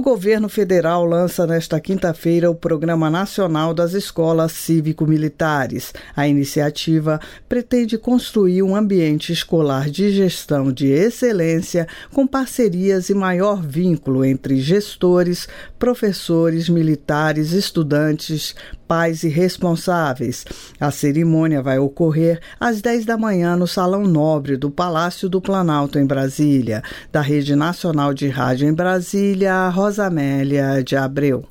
O governo federal lança nesta quinta-feira o Programa Nacional das Escolas Cívico-Militares. A iniciativa pretende construir um ambiente escolar de gestão de excelência com parcerias e maior vínculo entre gestores, professores, militares, estudantes, pais e responsáveis. A cerimônia vai ocorrer às 10 da manhã no Salão Nobre do Palácio do Planalto, em Brasília. Da Rede Nacional de Rádio em Brasília, Rosamélia de Abreu.